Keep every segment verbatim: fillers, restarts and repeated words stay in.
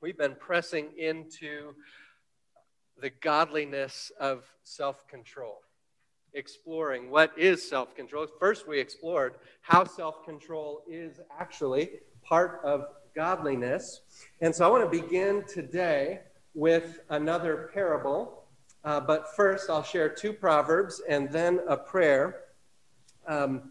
We've been pressing into the godliness of self-control, exploring what is self-control. First, we explored how self-control is actually part of godliness. And so I want to begin today with another parable. Uh, but first, I'll share two proverbs and then a prayer. Um,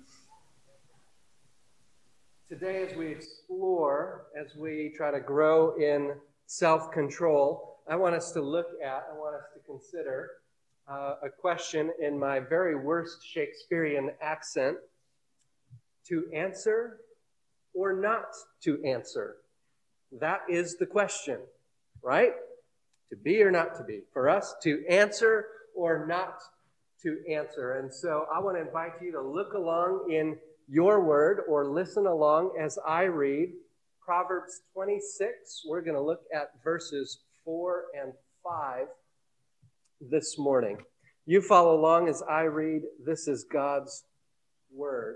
today, as we explore, as we try to grow in self-control, I want us to look at, I want us to consider uh, a question in my very worst Shakespearean accent: to answer or not to answer? That is the question, right? To be or not to be. For us, to answer or not to answer. And so I want to invite you to look along in your word or listen along as I read Proverbs twenty-six. We're going to look at verses four and five this morning. You follow along as I read. This is God's word.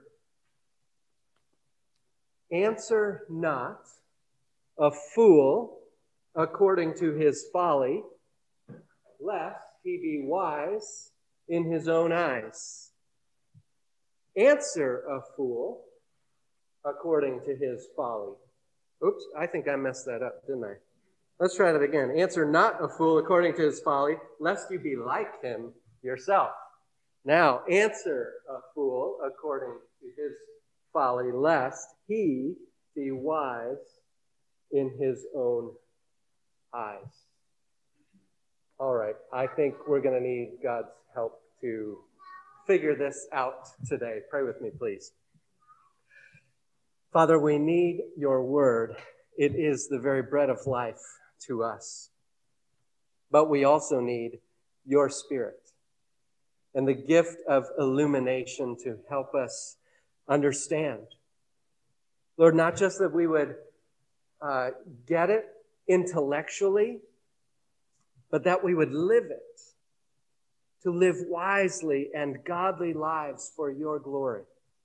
Answer not a fool according to his folly, lest he be wise in his own eyes. Answer a fool according to his folly. Oops, I think I messed that up, didn't I? Let's try that again. Answer not a fool according to his folly, lest you be like him yourself. Now, answer a fool according to his folly, lest he be wise in his own eyes. All right, I think we're going to need God's help to figure this out today. Pray with me, please. Father, we need your word. It is the very bread of life to us. But we also need your Spirit and the gift of illumination to help us understand. Lord, not just that we would uh, get it intellectually, but that we would live it, to live wisely and godly lives for your glory.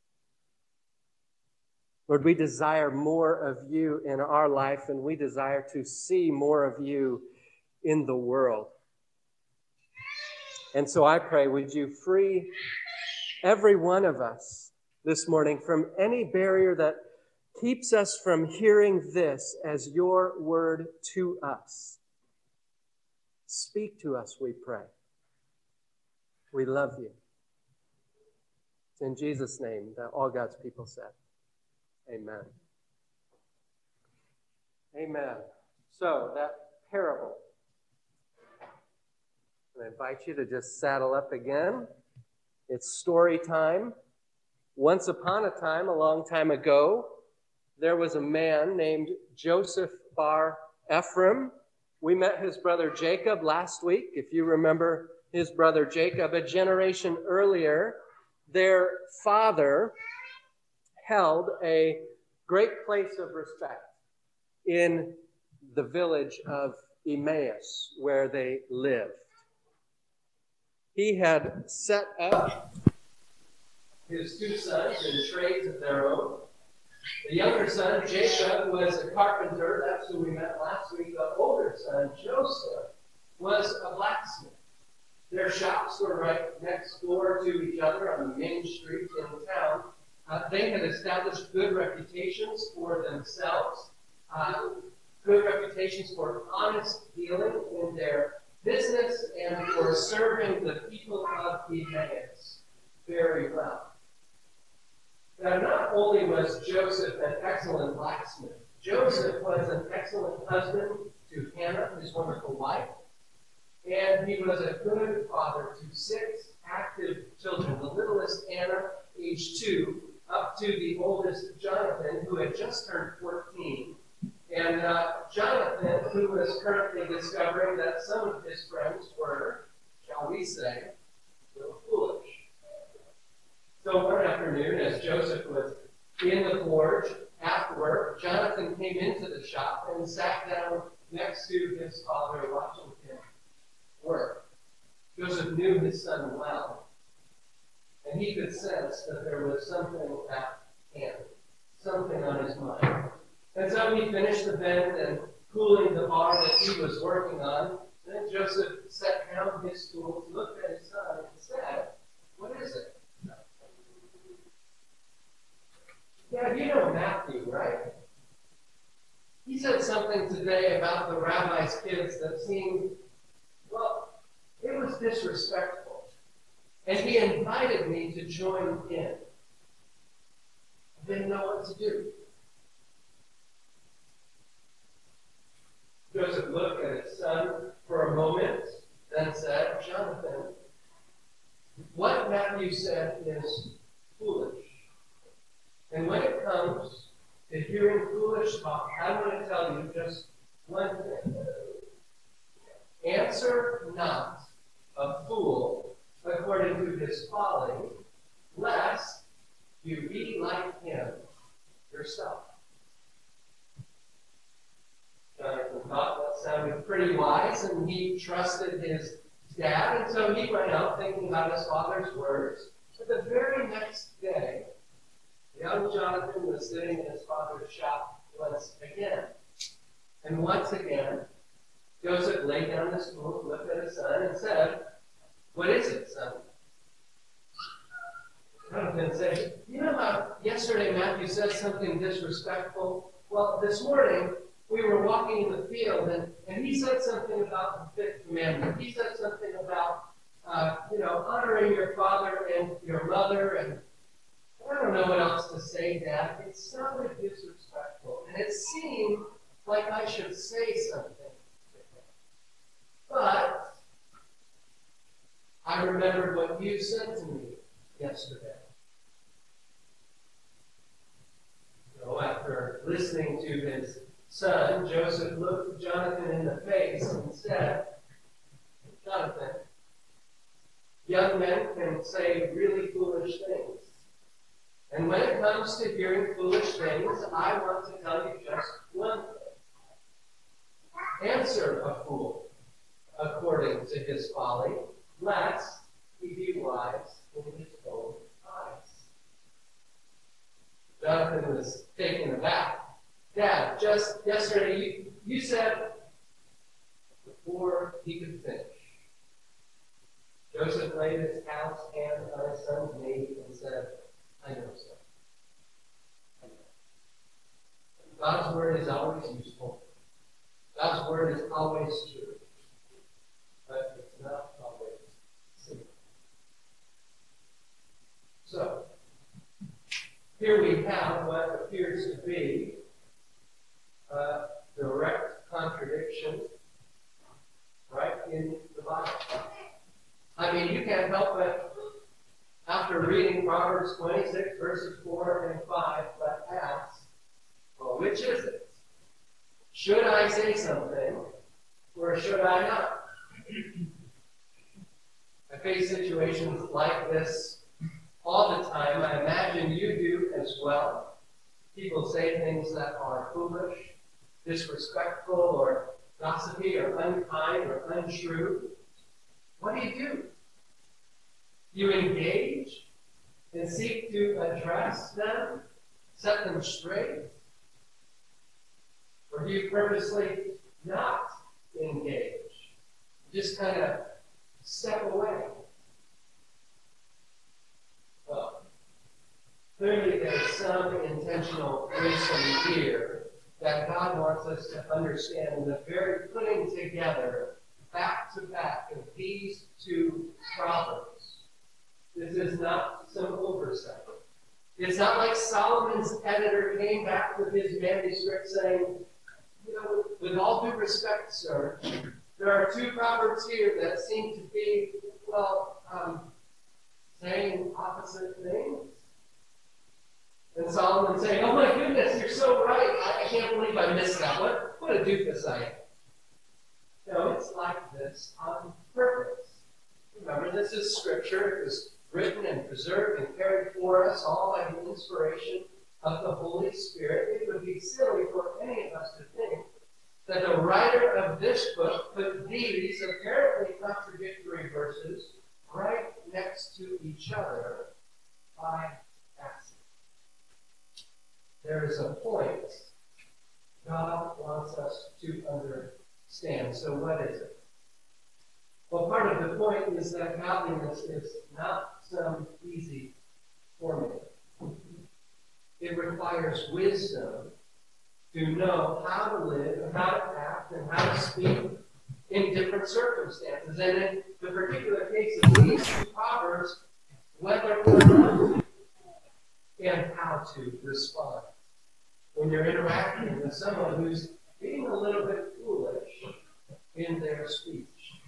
Lord, we desire more of you in our life, and we desire to see more of you in the world. And so I pray, would you free every one of us this morning from any barrier that keeps us from hearing this as your word to us. Speak to us, we pray. We love you. It's in Jesus' name that all God's people said. Amen. Amen. So that parable. I invite you to just saddle up again. It's story time. Once upon a time, a long time ago, there was a man named Joseph bar Ephraim. We met his brother Jacob last week. If you remember his brother Jacob, a generation earlier, their father held a great place of respect in the village of Emmaus, where they lived. He had set up his two sons in trades of their own. The younger son, Jacob, was a carpenter. That's who we met last week. The older son, Joseph, was a blacksmith. Their shops were right next door to each other on the main street in town. Uh, they had established good reputations for themselves, uh, good reputations for honest dealing in their business and for serving the people of Emmaus very well. Now, not only was Joseph an excellent blacksmith, Joseph was an excellent husband to Hannah, his wonderful wife, and he was a good father to six active children, the littlest Anna, age two, up to the oldest Jonathan, who had just turned fourteen. And uh, Jonathan, who was currently discovering that some of his friends were, shall we say, a little foolish. So one afternoon, as Joseph was in the forge at work, Jonathan came into the shop and sat down next to his father, watching him work. Joseph knew his son well, and he could sense that there was something at hand, something on his mind. And so he finished the bend and cooling the bar that he was working on. Then Joseph set down his tools, looked at his son, and said, "What is it?" Yeah, you know Matthew, right? He said something today about the rabbi's kids that seemed, well, it was disrespectful. And he invited me to join in. I didn't know what to do. Joseph looked at his son for a moment, then said, "Jonathan, what Matthew said is foolish. And when it comes to hearing foolish talk, I want to tell you just one thing. Answer not a fool according to his folly, lest you be like him yourself." Jonathan thought that sounded pretty wise, and he trusted his dad, and so he went out thinking about his father's words. But the very next day, young Jonathan was sitting in his father's shop once again. And once again, Joseph laid down his tools, looked at his son, and said, "What is it, son?" Jonathan said, "You know how yesterday Matthew said something disrespectful? Well, this morning we were walking in the field, and, and he said something about the fifth commandment. He said something about, uh, you know, honoring your father and your mother, and I don't know what else to say, Dad. It sounded disrespectful, and it seemed like I should say something to him. But I remembered what you said to me yesterday." So after listening to his son, Joseph looked Jonathan in the face and said, "Jonathan, young men can say really foolish things. And when it comes to hearing foolish things, I want to tell you just one thing. Answer a fool according to his folly, lest he be wise in his own eyes." Jonathan was taken aback. "Dad, just yesterday you, you said," before he could finish, Joseph laid his calloused hand on his son's knee and said, "I know, son. I know. God's word is always useful. God's word is always true. But it's not always simple." So, here we have what appears to be a direct contradiction right in the Bible. I mean, you can't help but, after reading Proverbs twenty-six, verses four and five, but ask, well, which is it? Should I say something, or should I not? I face situations like this all the time. I imagine you do as well. People say things that are foolish, disrespectful, or gossipy, or unkind, or untrue. What do you do? You engage and seek to address them, set them straight? Or do you purposely not engage? Just kind of step away? Well, clearly there's some intentional wisdom here that God wants us to understand in the very putting together, back to back, of these two proverbs. This is not some oversight. It's not like Solomon's editor came back with his manuscript saying, you know, with all due respect, sir, there are two proverbs here that seem to be, well, um, saying opposite things. And Solomon saying, "Oh my goodness, you're so right. I, I can't believe I missed that. What, what a doofus I am." No, it's like this on purpose. Remember, this is Scripture. It was written and preserved and carried for us all by the inspiration of the Holy Spirit. It would be silly for any of us to think that the writer of this book put these apparently contradictory verses right next to each other by accident. There is a point God wants us to understand. So what is it? Well, part of the point is that godliness is not some easy formula. It requires wisdom to know how to live, and how to act, and how to speak in different circumstances. And in the particular case of these two proverbs, whether or not and how to respond when you're interacting with someone who's being a little bit foolish in their speech.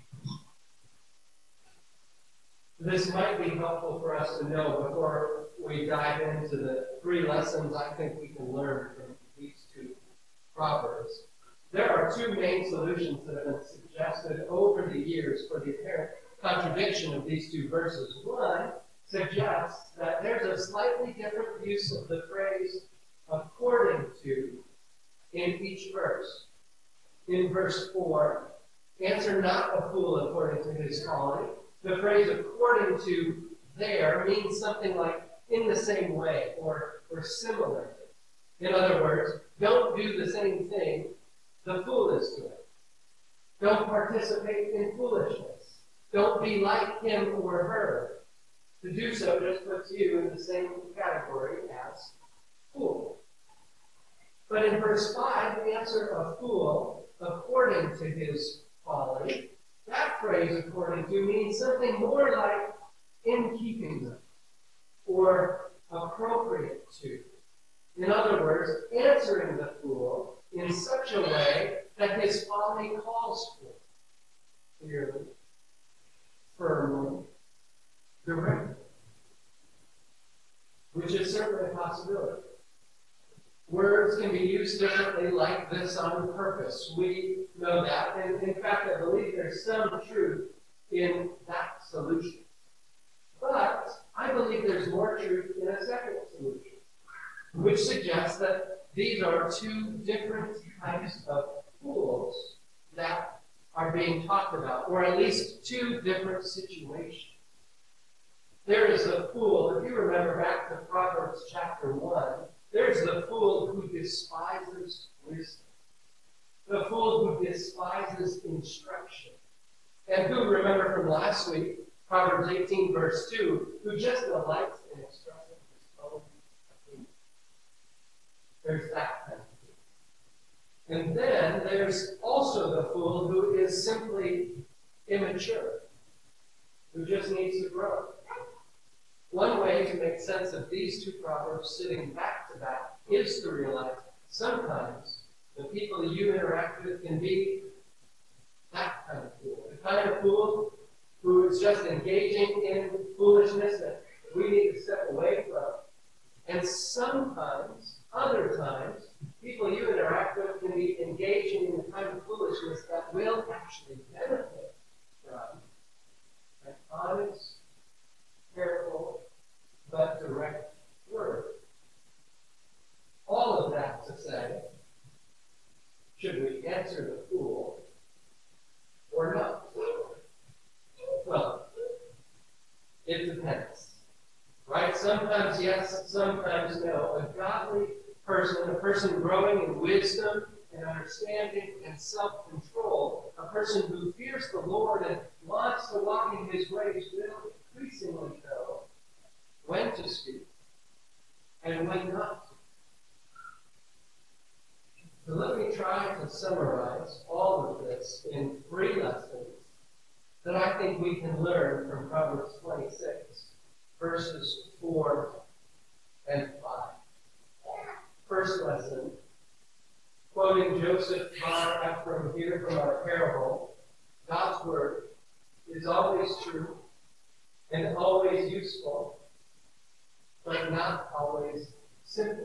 This might be helpful for us to know before we dive into the three lessons I think we can learn from these two proverbs. There are two main solutions that have been suggested over the years for the apparent contradiction of these two verses. One suggests that there's a slightly different use of the phrase according to in each verse. In verse four, answer not a fool according to his calling. The phrase according to there means something like in the same way or, or similar. In other words, don't do the same thing the fool is doing. Don't participate in foolishness. Don't be like him or her. To do so just puts you in the same category as fool. But in verse five, answer a fool according to his folly. That phrase, according to, means something more like in keeping with or appropriate to. In other words, answering the fool in such a way that his folly calls for. Clearly, firmly, directly. Which is certainly a possibility. Words can be used differently like this on purpose. We know that. And in fact, I believe there's some truth in that solution. But I believe there's more truth in a second solution, which suggests that these are two different types of fools that are being talked about, or at least two different situations. There is the fool, if you remember back to Proverbs chapter one, there's the fool who despises wisdom, the fool who despises instruction, and who, remember from last week, Proverbs eighteen, verse two, who just delights in expressing his own opinion. There's that kind of fool. And then there's also the fool who is simply immature, who just needs to grow. One way to make sense of these two proverbs sitting back to back is to realize sometimes the people you interact with can be that kind of fool. The kind of fool who is just engaging in foolishness that we need to step away from. And sometimes, other times, people you interact with can be engaging in the kind of foolishness that will actually benefit from an honest, careful, but direct word. All of that to say, should we answer the fool or not? Well, it depends. Right? Sometimes yes, sometimes no. A godly person, a person growing in wisdom and understanding and self-control, a person who fears the Lord and wants to walk in his ways, will increasingly know when to speak and when not to. So let me try to summarize all of this in three lessons that I think we can learn from Proverbs twenty-six, verses four and five. First lesson, quoting Joseph Bar Ephraim here from our parable, God's word is always true and always useful, but not always simple.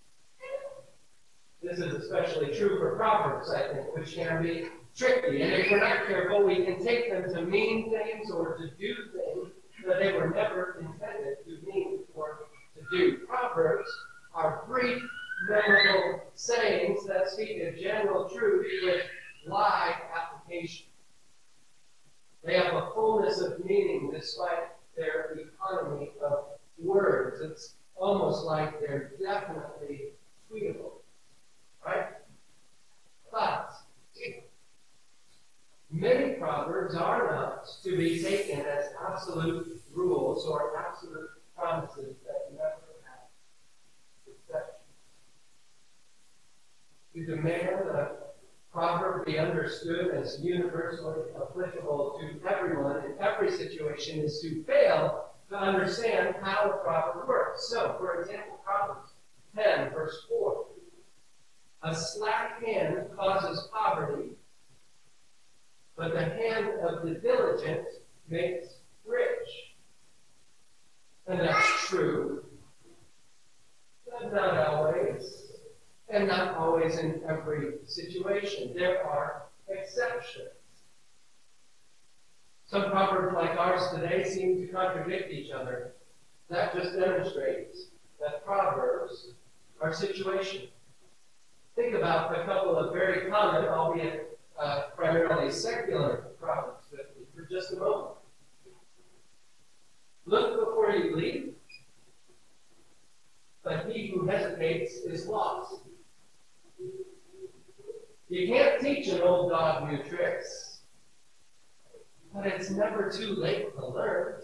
This is especially true for Proverbs, I think, which can be tricky. And if we're not careful, we can take them to mean things or to do things that they were never intended to mean or to do. Proverbs are brief, memorable sayings that speak a general truth with wide application. They have a fullness of meaning despite their economy of words. It's almost like they're definitely tweetable. Right? proverbs are not to be taken as absolute rules or absolute promises that never have exceptions. To demand a proverb be understood as universally applicable to everyone in every situation is to fail to understand how a proverb works. So, for example, Proverbs ten, verse four. A slack hand causes poverty, but the hand of the diligent makes rich. And that's true, but not always, and not always in every situation. There are exceptions. Some proverbs like ours today seem to contradict each other. That just demonstrates that proverbs are situational. Think about a couple of very common, albeit uh, primarily secular proverbs with me for just a moment. Look before you leap, but he who hesitates is lost. You can't teach an old dog new tricks, but it's never too late to learn.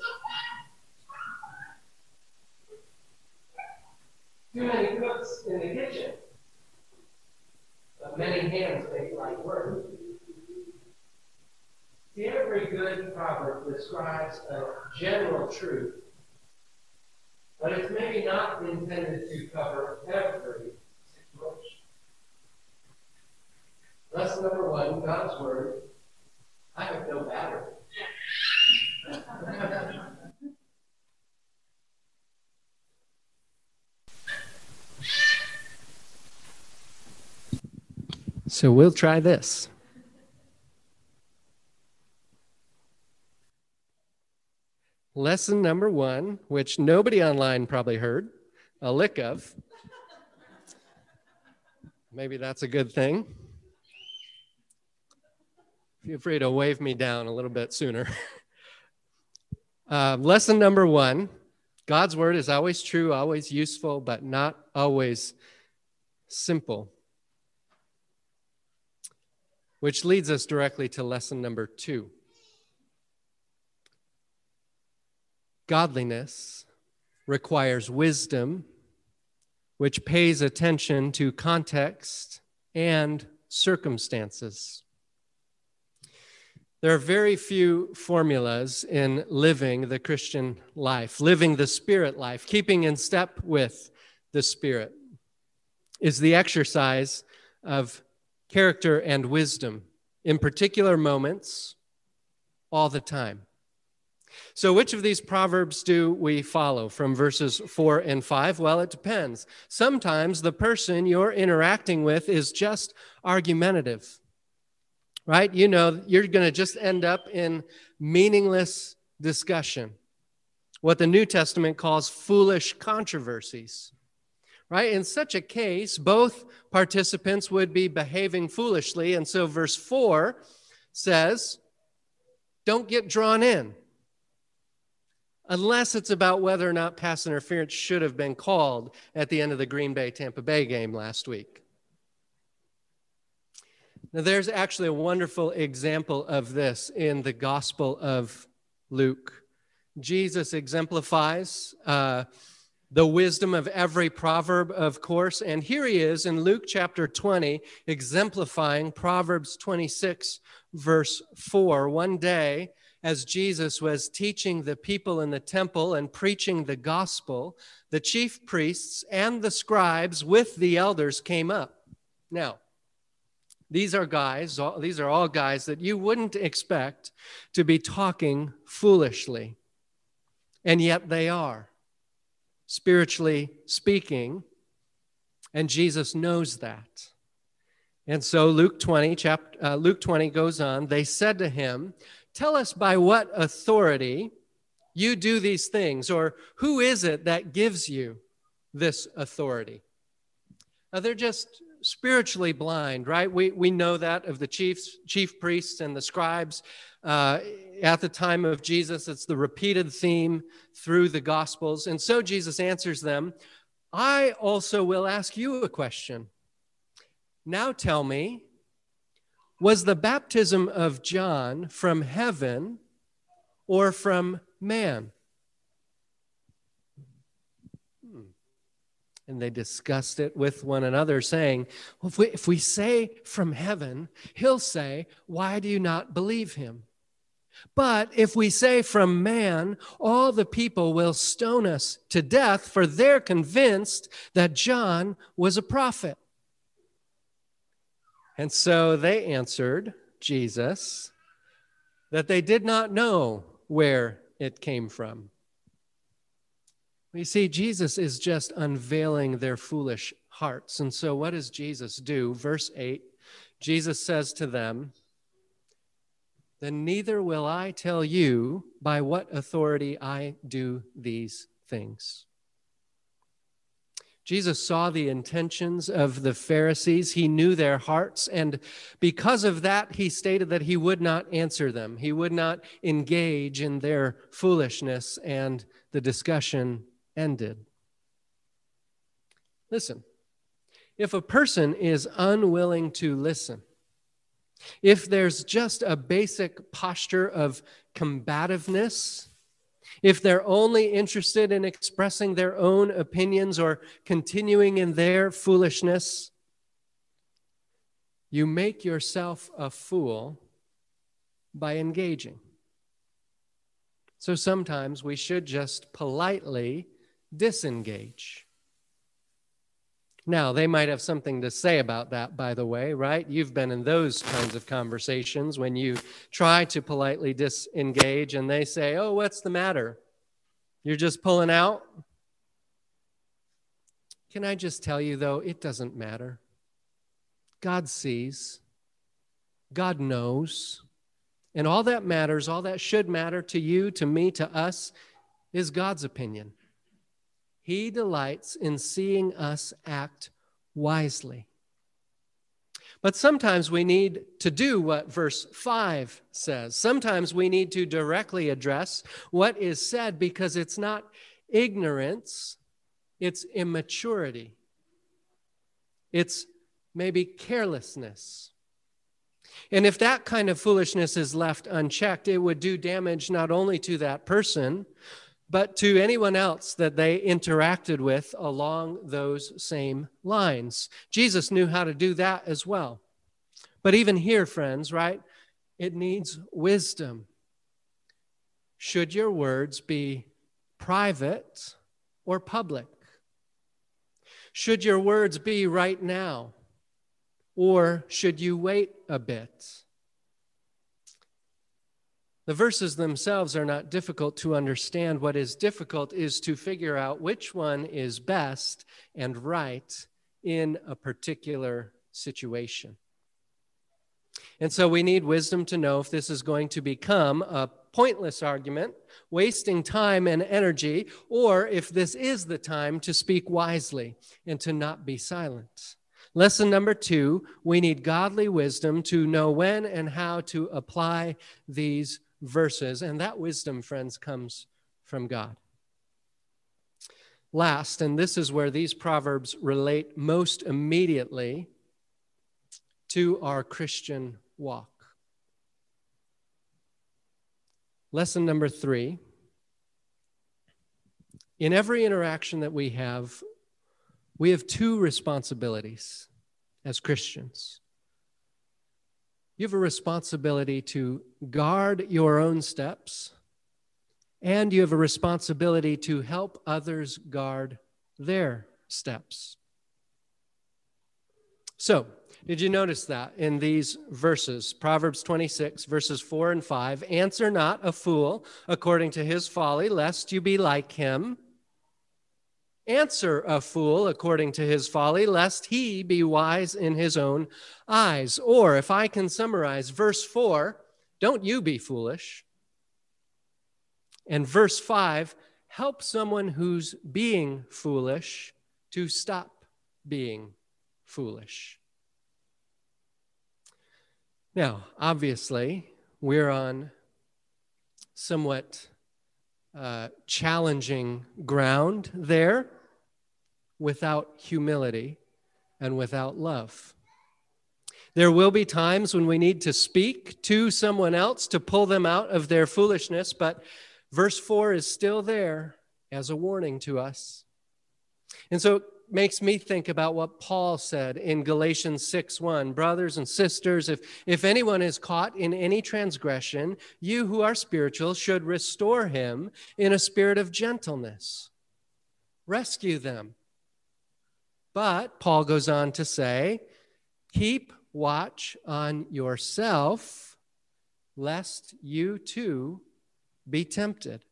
Too many cooks in the kitchen, but many hands make light work. See, every good proverb describes a general truth, but it's maybe not intended to cover every situation. Lesson number one, God's Word. I have no battery. So we'll try this. Lesson number one, which nobody online probably heard a lick of. Maybe that's a good thing. Feel free to wave me down a little bit sooner. uh, lesson number one, God's Word is always true, always useful, but not always simple. Which leads us directly to lesson number two. Godliness requires wisdom, which pays attention to context and circumstances. There are very few formulas in living the Christian life, living the Spirit life, keeping in step with the Spirit is the exercise of character and wisdom in particular moments all the time. So which of these proverbs do we follow from verses four and five? Well, it depends. Sometimes the person you're interacting with is just argumentative, right? You know, you're going to just end up in meaningless discussion, what the New Testament calls foolish controversies. Right? In such a case, both participants would be behaving foolishly. And so verse four says, don't get drawn in. Unless it's about whether or not pass interference should have been called at the end of the Green Bay-Tampa Bay game last week. Now, there's actually a wonderful example of this in the Gospel of Luke. Jesus exemplifies uh, the wisdom of every proverb, of course. And here he is in Luke chapter twenty, exemplifying Proverbs twenty-six, verse four. One day, as Jesus was teaching the people in the temple and preaching the gospel, the chief priests and the scribes with the elders came up. Now, these are guys, these are all guys that you wouldn't expect to be talking foolishly. And yet they are, spiritually speaking, and Jesus knows that. And so Luke twenty, chapter, uh, Luke twenty goes on, they said to him, tell us by what authority you do these things, or who is it that gives you this authority? Now, they're just spiritually blind, right? We we know that of the chiefs, chief priests and the scribes. Uh, at the time of Jesus, it's the repeated theme through the Gospels. And so Jesus answers them, I also will ask you a question. Now tell me, Was the baptism of John from heaven or from man? Hmm. And they discussed it with one another, saying, well, if we, if we say from heaven, he'll say, why do you not believe him? But if we say from man, all the people will stone us to death, for they're convinced that John was a prophet. And so they answered Jesus that they did not know where it came from. You see, Jesus is just unveiling their foolish hearts. And so what does Jesus do? Verse eight, Jesus says to them, then neither will I tell you by what authority I do these things. Jesus saw the intentions of the Pharisees. He knew their hearts, and because of that, he stated that he would not answer them. He would not engage in their foolishness, and the discussion ended. Listen, if a person is unwilling to listen, if there's just a basic posture of combativeness, if they're only interested in expressing their own opinions or continuing in their foolishness, you make yourself a fool by engaging. So sometimes we should just politely disengage. Now, they might have something to say about that, by the way, right? You've been in those kinds of conversations when you try to politely disengage and they say, oh, what's the matter? You're just pulling out? Can I just tell you, though, it doesn't matter. God sees. God knows. And all that matters, all that should matter to you, to me, to us, is God's opinion. He delights in seeing us act wisely. But sometimes we need to do what verse five says. Sometimes we need to directly address what is said because it's not ignorance, it's immaturity. It's maybe carelessness. And if that kind of foolishness is left unchecked, it would do damage not only to that person, but to anyone else that they interacted with along those same lines. Jesus knew how to do that as well. But even here, friends, right, it needs wisdom. Should your words be private or public? Should your words be right now, or should you wait a bit? The verses themselves are not difficult to understand. What is difficult is to figure out which one is best and right in a particular situation. And so we need wisdom to know if this is going to become a pointless argument, wasting time and energy, or if this is the time to speak wisely and to not be silent. Lesson number two, we need godly wisdom to know when and how to apply these verses, and that wisdom, friends, comes from God. Last, and this is where these proverbs relate most immediately to our Christian walk. Lesson number three, in every interaction that we have, we have two responsibilities as Christians. You have a responsibility to guard your own steps, and you have a responsibility to help others guard their steps. So, did you notice that in these verses? Proverbs twenty-six, verses four and five, answer not a fool according to his folly, lest you be like him. Answer a fool according to his folly, lest he be wise in his own eyes. Or, if I can summarize, verse four, don't you be foolish. And verse five, help someone who's being foolish to stop being foolish. Now, obviously, we're on somewhat uh, challenging ground there without humility and without love. There will be times when we need to speak to someone else to pull them out of their foolishness, but verse four is still there as a warning to us. And so it makes me think about what Paul said in Galatians six one. Brothers and sisters, if, if anyone is caught in any transgression, you who are spiritual should restore him in a spirit of gentleness. Rescue them. But Paul goes on to say, keep watch on yourself, lest you too be tempted.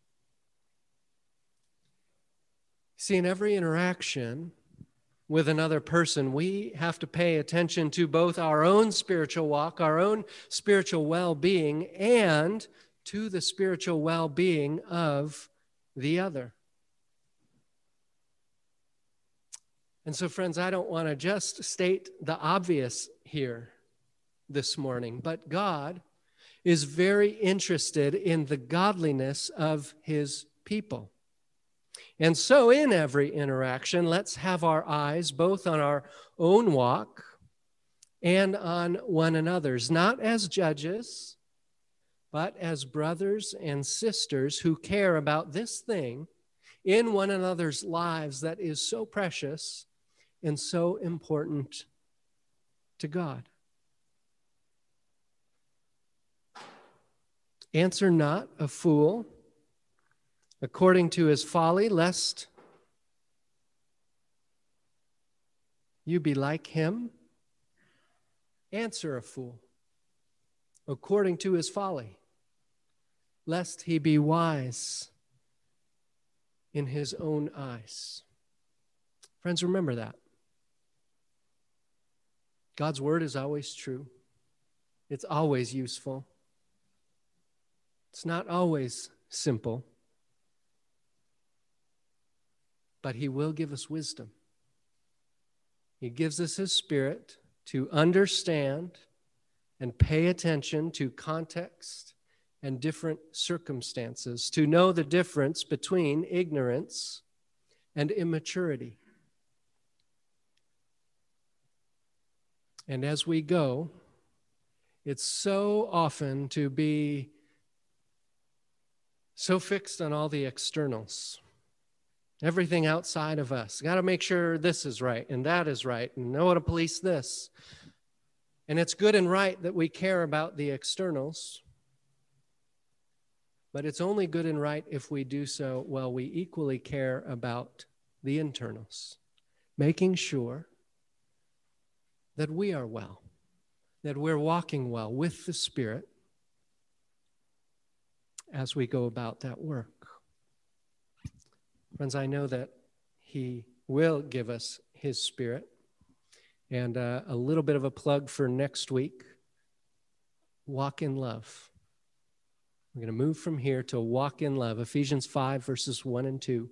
See, in every interaction with another person, we have to pay attention to both our own spiritual walk, our own spiritual well-being, and to the spiritual well-being of the other. And so, friends, I don't want to just state the obvious here this morning, but God is very interested in the godliness of his people. And so in every interaction, let's have our eyes both on our own walk and on one another's, not as judges, but as brothers and sisters who care about this thing in one another's lives that is so precious and so important to God. Answer not a fool according to his folly, lest you be like him. Answer a fool according to his folly, lest he be wise in his own eyes. Friends, remember that. God's word is always true. It's always useful. It's not always simple. But he will give us wisdom. He gives us his Spirit to understand and pay attention to context and different circumstances, to know the difference between ignorance and immaturity. And as we go, it's so often to be so fixed on all the externals. Everything outside of us. Got to make sure this is right and that is right and know how to police this. And it's good and right that we care about the externals, but it's only good and right if we do so while we equally care about the internals, making sure that we are well, that we're walking well with the Spirit as we go about that work. Friends, I know that he will give us his Spirit. And uh, a little bit of a plug for next week, walk in love. We're going to move from here to walk in love, Ephesians five, verses one and two.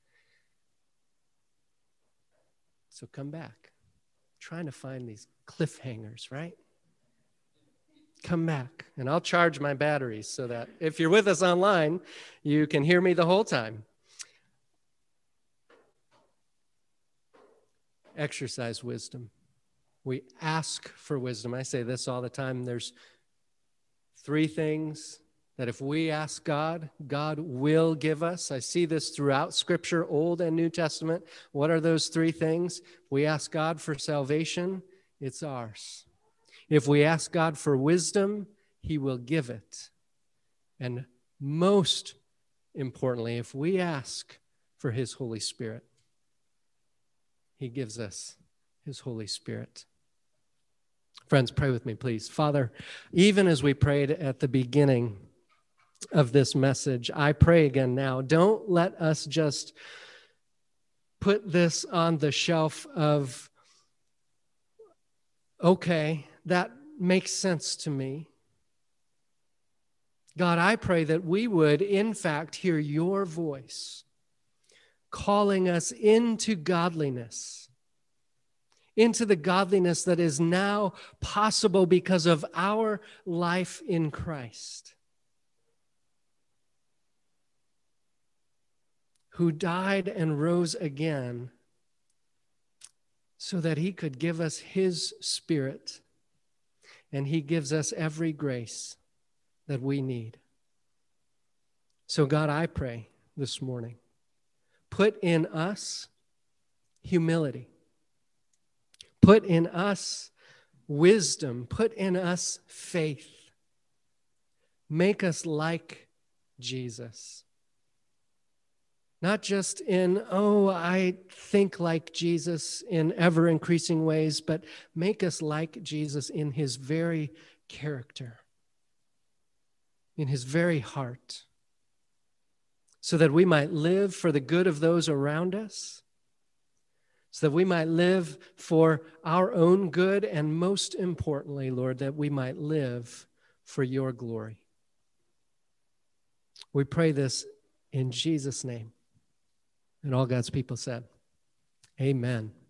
So come back. I'm trying to find these cliffhangers, right? Come back, and I'll charge my batteries so that if you're with us online, you can hear me the whole time. Exercise wisdom. We ask for wisdom. I say this all the time. There's three things that if we ask God, God will give us. I see this throughout Scripture, Old and New Testament. What are those three things? If we ask God for salvation, it's ours. If we ask God for wisdom, he will give it. And most importantly, if we ask for his Holy Spirit, he gives us his Holy Spirit. Friends, pray with me, please. Father, even as we prayed at the beginning of this message, I pray again now, don't let us just put this on the shelf of, okay, that makes sense to me. God, I pray that we would, in fact, hear your voice calling us into godliness, into the godliness that is now possible because of our life in Christ, who died and rose again so that he could give us his Spirit and he gives us every grace that we need. So God, I pray this morning, put in us humility. Put in us wisdom. Put in us faith. Make us like Jesus. Not just in, oh, I think like Jesus in ever-increasing ways, but make us like Jesus in his very character, in his very heart, so that we might live for the good of those around us, so that we might live for our own good, and most importantly, Lord, that we might live for your glory. We pray this in Jesus' name. And all God's people said, amen.